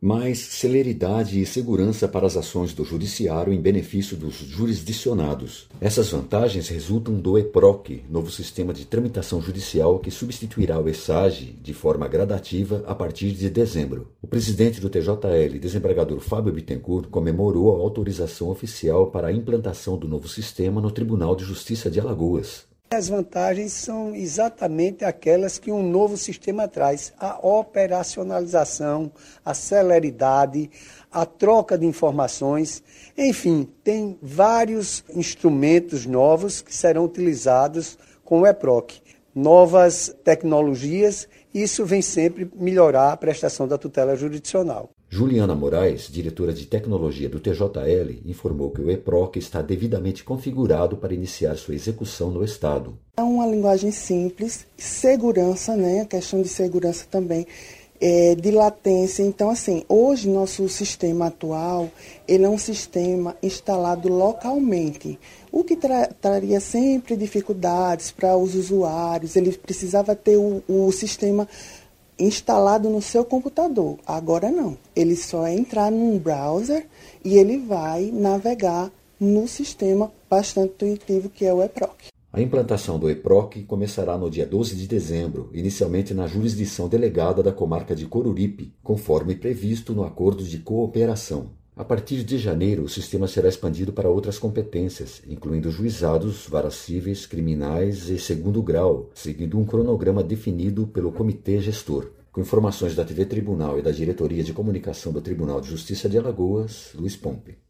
mais celeridade e segurança para as ações do judiciário em benefício dos jurisdicionados. Essas vantagens resultam do EPROC, novo sistema de tramitação judicial que substituirá o ESAGE de forma gradativa a partir de dezembro. O presidente do TJL, desembargador Fábio Bittencourt, comemorou a autorização oficial para a implantação do novo sistema no Tribunal de Justiça de Alagoas. As vantagens são exatamente aquelas que um novo sistema traz: a operacionalização, a celeridade, a troca de informações, enfim, tem vários instrumentos novos que serão utilizados com o EPROC. Novas tecnologias, isso vem sempre melhorar a prestação da tutela jurisdicional. Juliana Moraes, diretora de tecnologia do TJL, informou que o EPROC está devidamente configurado para iniciar sua execução no Estado. É uma linguagem simples, segurança, a questão de segurança também, de latência. Então, hoje nosso sistema atual, ele é um sistema instalado localmente, o que traria sempre dificuldades para os usuários. Ele precisava ter o sistema instalado no seu computador. Agora não. Ele só é entrar num browser e ele vai navegar no sistema bastante intuitivo que é o EPROC. A implantação do EPROC começará no dia 12 de dezembro, inicialmente na jurisdição delegada da comarca de Coruripe, conforme previsto no acordo de cooperação. A partir de janeiro, o sistema será expandido para outras competências, incluindo juizados, varas cíveis, criminais e segundo grau, seguindo um cronograma definido pelo Comitê Gestor. Com informações da TV Tribunal e da Diretoria de Comunicação do Tribunal de Justiça de Alagoas, Luiz Pompe.